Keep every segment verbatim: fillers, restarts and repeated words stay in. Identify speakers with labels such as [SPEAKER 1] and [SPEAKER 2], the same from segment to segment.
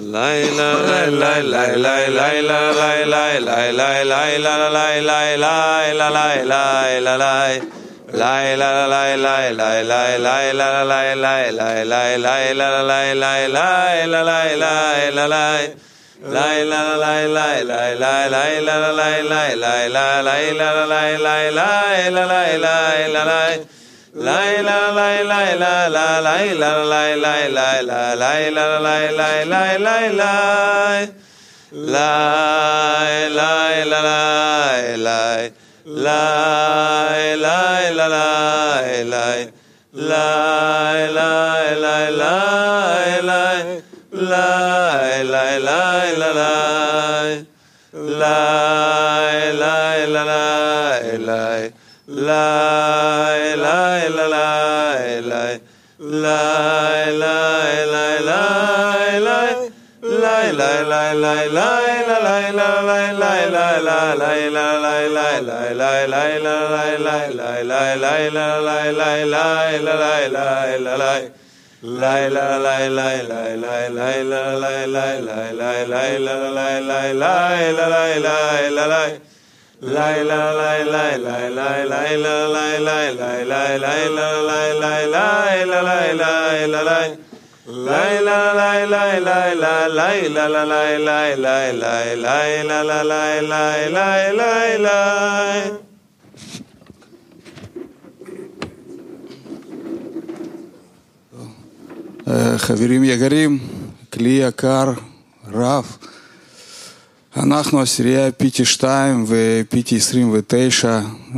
[SPEAKER 1] חברים יקרים, כלי יקר, רב, אנחנו עשירייה פי טי שתיים ופי טי עשרים ותשע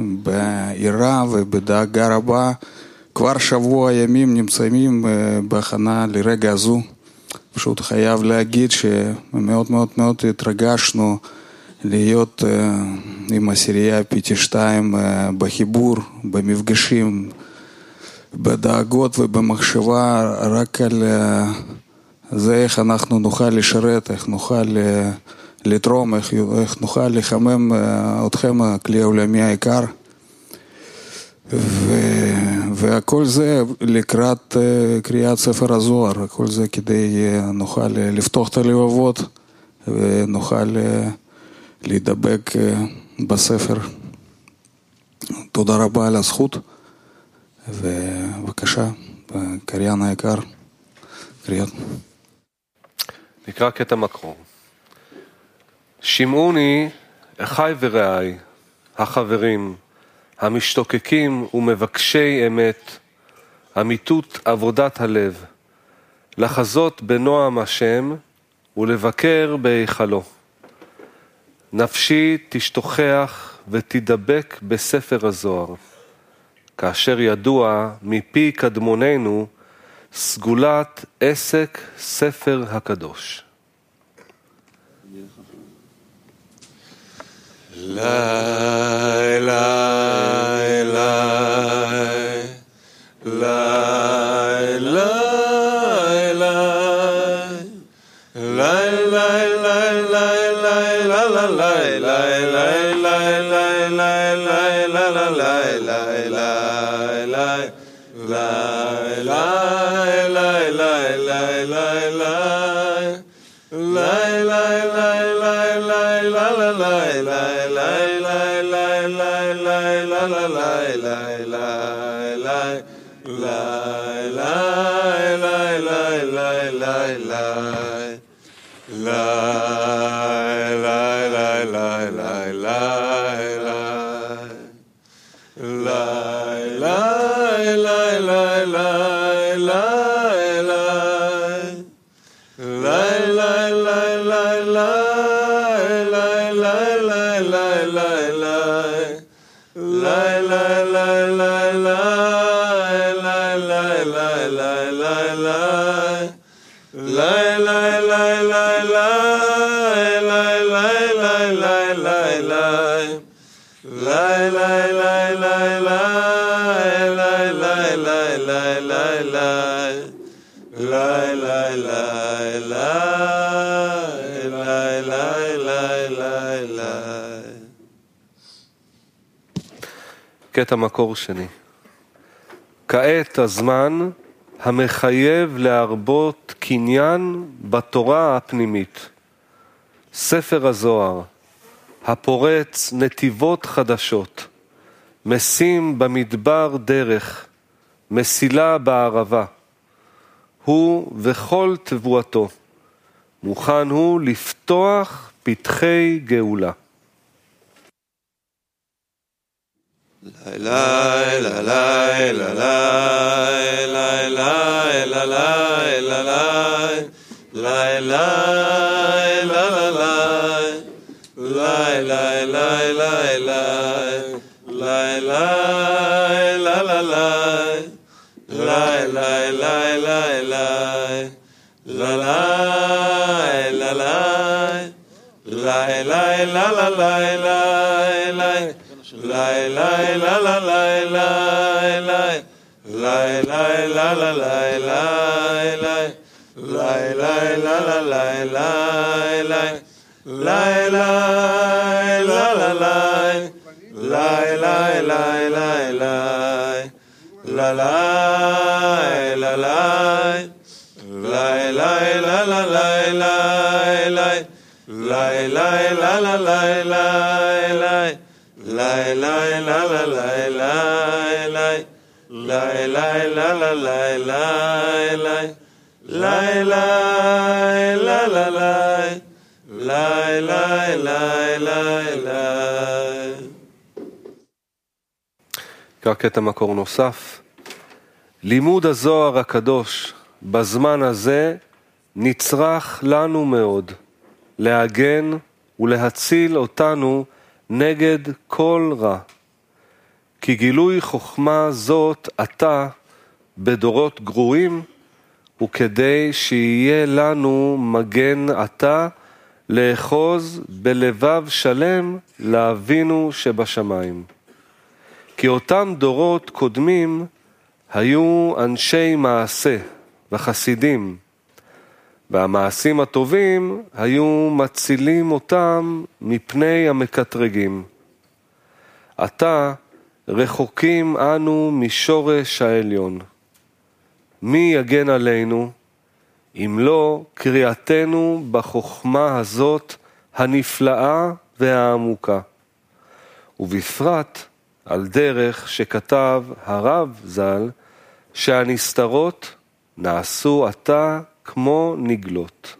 [SPEAKER 1] בעירה ובדאגה רבה, כבר שבוע ימים נמצאים בהכנה לרגע הזו. פשוט חייב להגיד שמאוד מאוד מאוד התרגשנו להיות עם עשירייה פי טי שתיים בחיבור, במפגשים, בדאגות ובמחשבה רק על זה איך אנחנו נוכל לשרת, איך נוכל לתרום, איך, איך נוכל לחמם אתכם, הכלי העולמי היקר. ו, והכל זה לקראת קריאת ספר הזוהר, הכל זה כדי נוכל לפתוח את הלבבות ונוכל להידבק בספר. תודה רבה על הזכות. ובבקשה, קריין היקר, קריאות.
[SPEAKER 2] נקרא קטע מקור. שמעוני, אחי ורעי, החברים, המשתוקקים ומבקשי אמת, אמיתות עבודת הלב, לחזות בנועם השם ולבקר בהיכלו. נפשי תשתוכח ותדבק בספר הזוהר. כאשר ידוע מפי קדמוננו סגולת עסק ספר הקדוש.
[SPEAKER 3] לי, לי, לי, לי,
[SPEAKER 2] קטע מקור שני. כעת הזמן המחייב להרבות קניין בתורה הפנימית. ספר הזוהר, הפורץ נתיבות חדשות, משים במדבר דרך, מסילה בערבה. הוא וכל תבואתו, מוכן הוא לפתוח פתחי גאולה.
[SPEAKER 3] La la la la la la la la la la la la la la
[SPEAKER 2] כך קטע מקור נוסף. לימוד הזוהר הקדוש בזמן הזה נצרך לנו מאוד להגן ולהציל אותנו נגד כל רע. כי גילוי חוכמה זאת עתה בדורות גרועים, וכדי שיהיה לנו מגן עתה לאחוז בלבב שלם לאבינו שבשמיים. כי אותם דורות קודמים היו אנשי מעשה וחסידים, והמעשים הטובים היו מצילים אותם מפני המקטרגים. עתה רחוקים אנו משורש העליון. מי יגן עלינו, אם לא קריאתנו בחוכמה הזאת הנפלאה והעמוקה, ובפרט על דרך שכתב הרב ז"ל, שהנסתרות נעשו עתה כמו נגלות.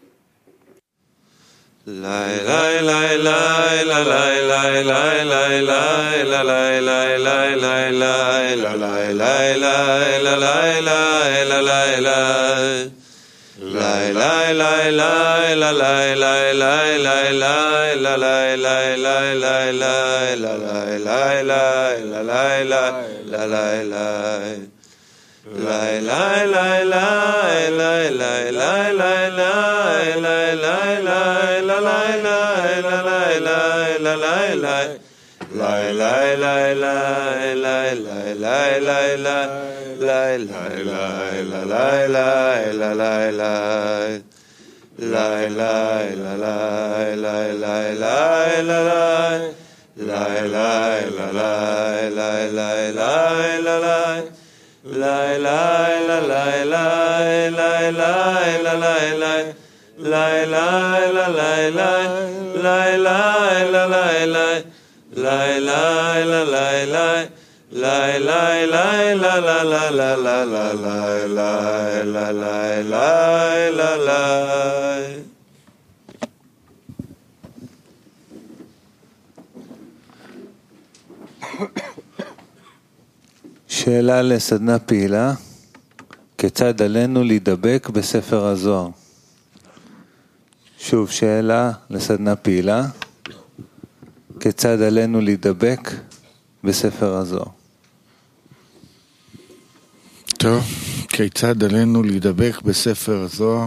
[SPEAKER 4] שאלה לסדנה פעילה, כיצד עלינו להידבק בספר הזוהר? שוב שאלה לסדנה פעילה, כיצד עלינו להידבק בספר הזוהר?
[SPEAKER 1] טוב, כיצד עלינו להידבק בספר הזוהר?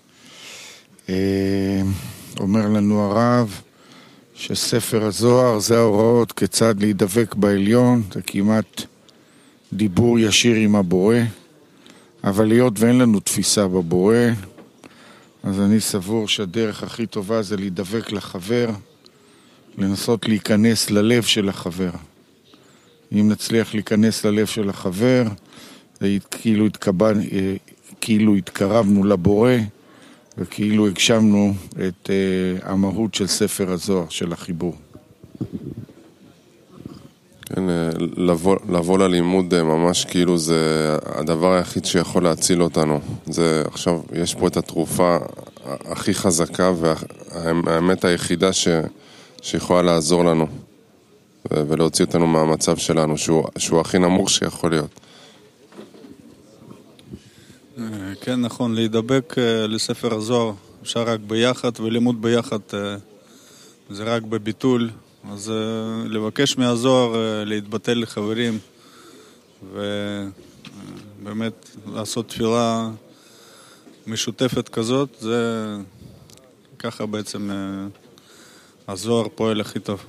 [SPEAKER 1] אומר לנו הרב שספר הזוהר זה ההוראות כיצד להידבק בעליון, זה כמעט דיבור ישיר עם הבורא, אבל להיות ואין לנו תפיסה בבורא, אז אני סבור שהדרך הכי טובה זה להידבק לחבר, לנסות להיכנס ללב של החבר. אם נצליח להיכנס ללב של החבר, זה כאילו התקבע,
[SPEAKER 5] כאילו התקרבנו לבורא, וכאילו הגשמנו את uh, המהות של ספר הזוהר, של החיבור.
[SPEAKER 6] כן, לבוא, לבוא ללימוד ממש כאילו זה הדבר היחיד שיכול להציל אותנו. זה עכשיו, יש פה את התרופה הכי חזקה והאמת היחידה ש, שיכולה לעזור לנו ולהוציא אותנו מהמצב שלנו, שהוא, שהוא הכי נמוך שיכול להיות.
[SPEAKER 7] כן, נכון, להידבק לספר הזוהר אפשר רק ביחד, ולימוד ביחד זה רק בביטול. אז לבקש מהזוהר להתבטל לחברים ובאמת לעשות תפילה משותפת כזאת, זה ככה בעצם הזוהר פועל הכי טוב.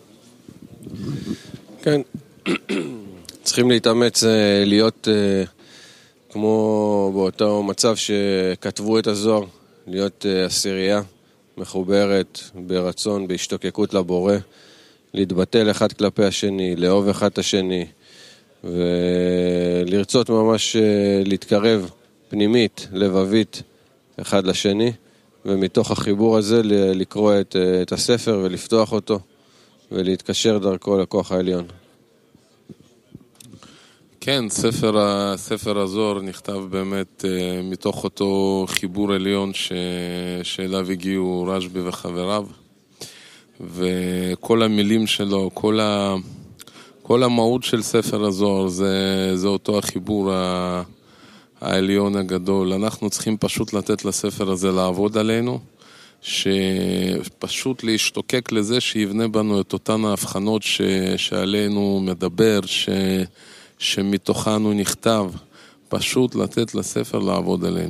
[SPEAKER 3] כן, צריכים להתאמץ להיות כמו באותו מצב שכתבו את הזוהר, להיות עשירייה מחוברת, ברצון, בהשתוקקות לבורא, להתבטל אחד כלפי השני, לאהוב אחד את השני, ולרצות ממש להתקרב פנימית, לבבית, אחד לשני, ומתוך החיבור הזה לקרוא את, את הספר ולפתוח אותו, ולהתקשר דרכו לכוח העליון.
[SPEAKER 6] כן, ספר, ספר הזוהר נכתב באמת מתוך אותו חיבור עליון ש, שאליו הגיעו רשב"י וחבריו, וכל המילים שלו, כל, ה, כל המהות של ספר הזוהר זה, זה אותו החיבור ה, העליון הגדול. אנחנו צריכים פשוט לתת לספר הזה לעבוד עלינו, שפשוט להשתוקק לזה שיבנה בנו את אותן ההבחנות ש, שעלינו מדבר, ש... שמתוכנו נכתב, פשוט לתת לספר לעבוד עלינו.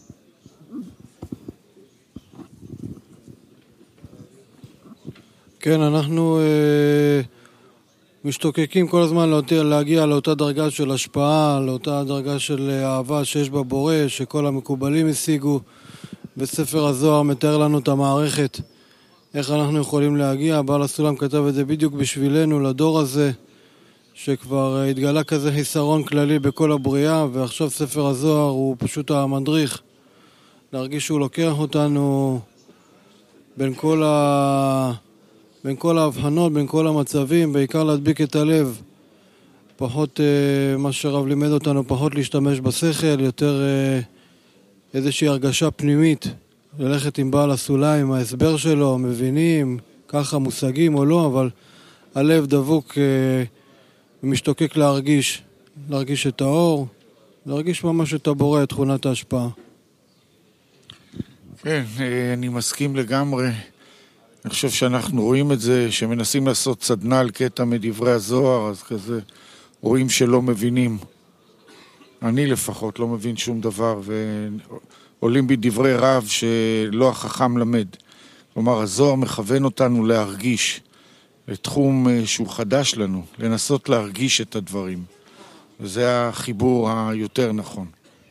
[SPEAKER 8] כן, אנחנו אה, משתוקקים כל הזמן לאותה, להגיע לאותה דרגה של השפעה, לאותה דרגה של אהבה שיש בבורא, שכל המקובלים השיגו. בספר הזוהר מתאר לנו את המערכת, איך אנחנו יכולים להגיע. בעל הסולם כתב את זה בדיוק בשבילנו, לדור הזה, שכבר התגלה כזה חיסרון כללי בכל הבריאה, ועכשיו ספר הזוהר הוא פשוט המדריך, להרגיש שהוא לוקח אותנו בין כל, ה... בין כל ההבחנות, בין כל המצבים, בעיקר להדביק את הלב, פחות מה שרב לימד אותנו, פחות להשתמש בשכל, יותר איזושהי הרגשה פנימית, ללכת עם בעל הסולם, עם ההסבר שלו, מבינים, ככה מושגים או לא, אבל הלב דבוק ומשתוקק להרגיש, להרגיש את האור, להרגיש ממש את הבורא, את תכונת ההשפעה.
[SPEAKER 5] כן, אני מסכים לגמרי. אני חושב שאנחנו רואים את זה, שמנסים לעשות סדנה על קטע מדברי הזוהר, אז כזה רואים שלא מבינים. אני לפחות לא מבין שום דבר, ועולים בדברי רב שלא החכם למד. כלומר, הזוהר מכוון אותנו להרגיש, לתחום שהוא חדש לנו, לנסות להרגיש את הדברים. וזה החיבור היותר נכון.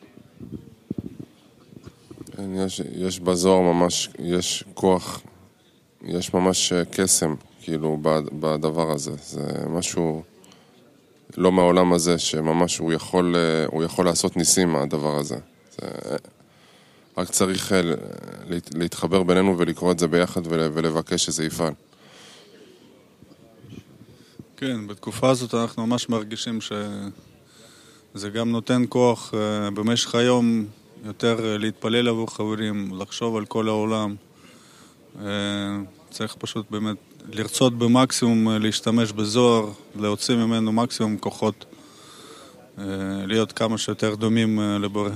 [SPEAKER 6] יש, יש בזוהר ממש, יש כוח, יש ממש קסם, כאילו, בדבר הזה. זה משהו לא מהעולם הזה, שממש הוא יכול, הוא יכול לעשות ניסים מהדבר הזה. זה, רק צריך להתחבר בינינו ולקרוא את זה ביחד ולבקש שזה יפעל.
[SPEAKER 7] כן, בתקופה הזאת אנחנו ממש מרגישים שזה גם נותן כוח במשך היום יותר להתפלל עבור חברים, לחשוב על כל העולם. צריך פשוט באמת לרצות במקסימום להשתמש בזוהר, להוציא ממנו מקסימום כוחות, להיות כמה שיותר דומים לבורא.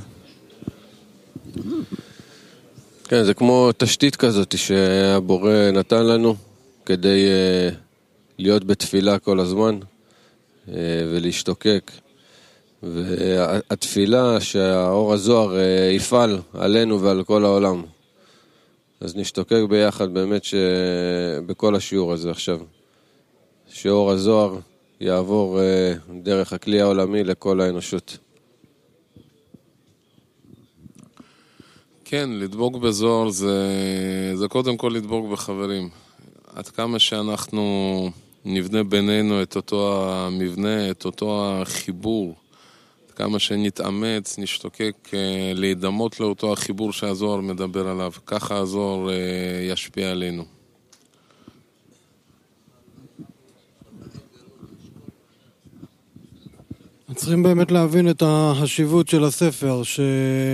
[SPEAKER 3] כן, זה כמו תשתית כזאת שהבורא נתן לנו כדי להיות בתפילה כל הזמן ולהשתוקק. והתפילה שהאור הזוהר יפעל עלינו ועל כל העולם. אז נשתוקק ביחד באמת שבכל השיעור הזה עכשיו, שאור הזוהר יעבור דרך הכלי העולמי לכל האנושות.
[SPEAKER 6] כן, לדבוק בזוהר זה, זה קודם כל לדבוק בחברים. עד כמה שאנחנו נבנה בינינו את אותו המבנה, את אותו החיבור, כמה שנתאמץ, נשתוקק להידמות לאותו החיבור שהזוהר מדבר עליו, ככה הזוהר ישפיע עלינו.
[SPEAKER 8] צריכים באמת להבין את החשיבות של הספר ש...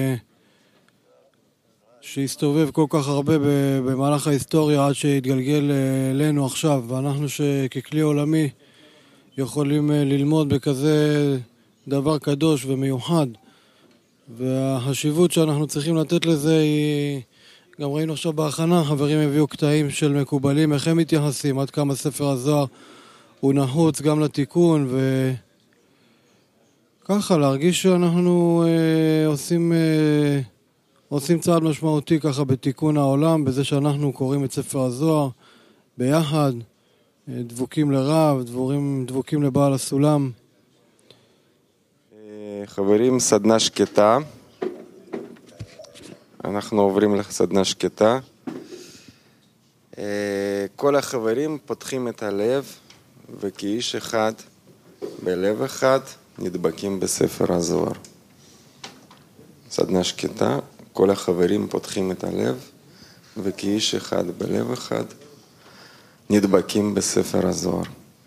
[SPEAKER 8] שהסתובב כל כך הרבה במהלך ההיסטוריה עד שהתגלגל אלינו עכשיו, ואנחנו שככלי עולמי יכולים ללמוד בכזה דבר קדוש ומיוחד, והחשיבות שאנחנו צריכים לתת לזה היא, גם ראינו עכשיו בהכנה, חברים הביאו קטעים של מקובלים, איך הם מתייחסים, עד כמה ספר הזוהר הוא נחוץ גם לתיקון, וככה להרגיש שאנחנו אה, עושים, אה, עושים צעד משמעותי ככה בתיקון העולם, בזה שאנחנו קוראים את ספר הזוהר ביחד, דבוקים לרב, דבורים, דבוקים לבעל הסולם.
[SPEAKER 9] חברים, סדנה שקטה. אנחנו עוברים לסדנה שקטה. כל החברים פותחים את הלב, וכאיש אחד, בלב אחד, נדבקים בספר הזוהר. סדנה שקטה, כל החברים פותחים את הלב, וכאיש אחד, בלב אחד, נדבקים בספר הזוהר.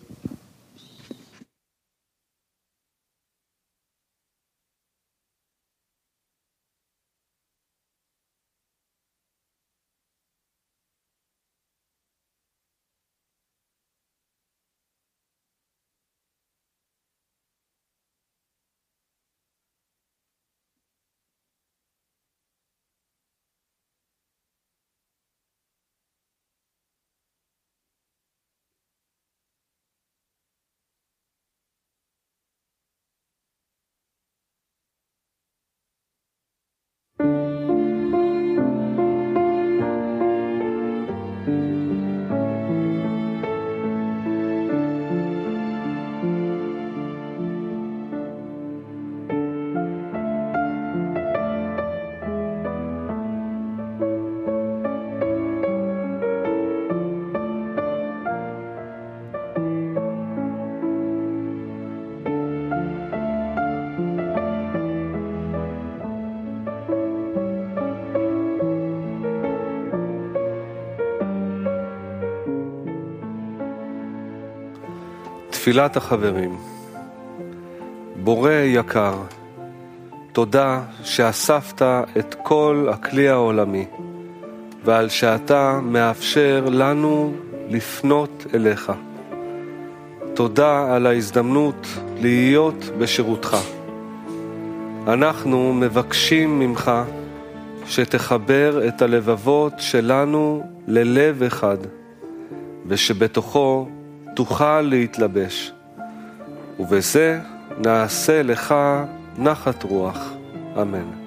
[SPEAKER 2] תפילת החברים. בורא יקר, תודה שאספת את כל הכלי העולמי, ועל שאתה מאפשר לנו לפנות אליך. תודה על ההזדמנות להיות בשירותך. אנחנו מבקשים ממך שתחבר את הלבבות שלנו ללב אחד, ושבתוכו תוכל להתלבש, ובזה נעשה לך נחת רוח. אמן.